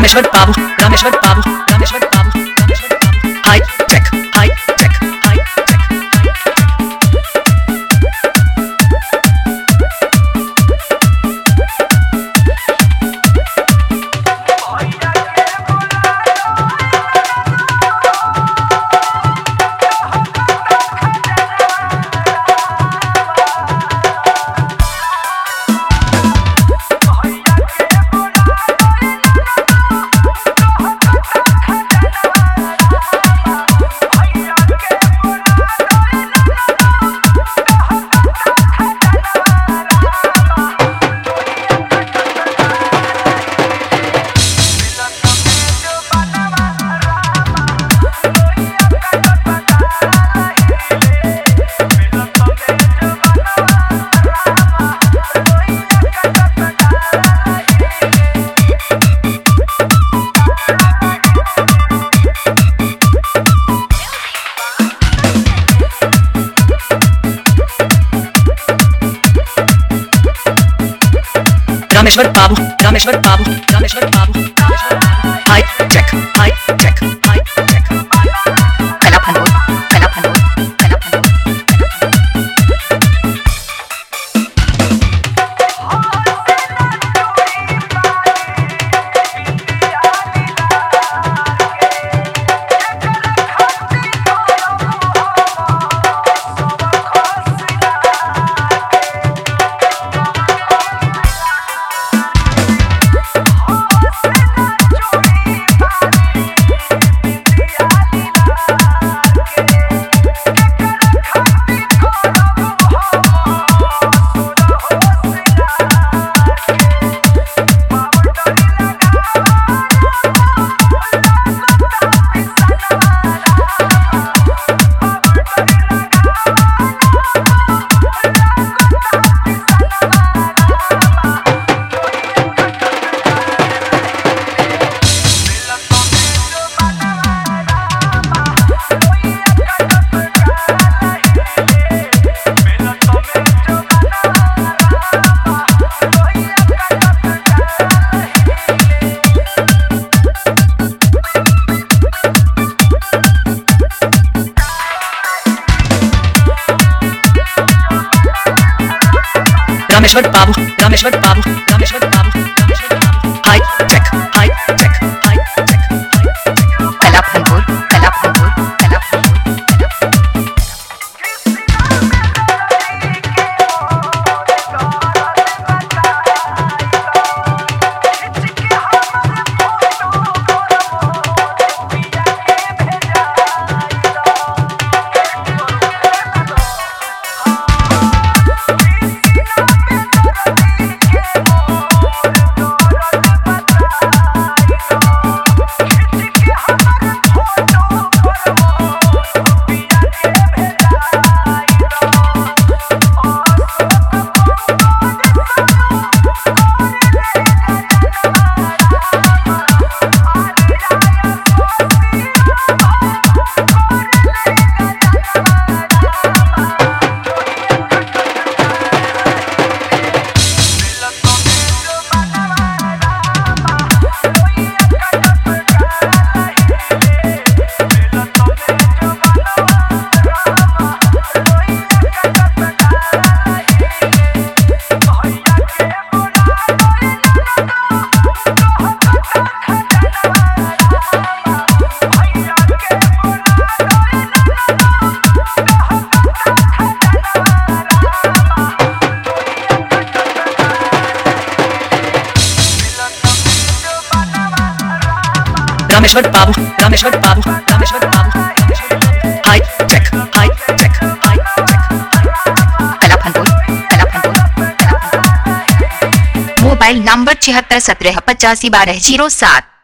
Rameshwar babu Rameshwar babu Rameshwar babu Rameshwar babu high tech high tech high tech Rameshwar babu Rameshwar babu Rameshwar babu high tech high tech high tech कला फनोर कला फनोर कला फनोर Rameshwar babu Rameshwar babu Rameshwar babu Rameshwar babu high tech high tech high tech कला फनोर कला फनोर कला फनोर Rameshwar babu Rameshwar babu Rameshwar babu high tech high tech high tech कला फनोर कला फनोर मोबाइल नंबर 76 17 85 12 07।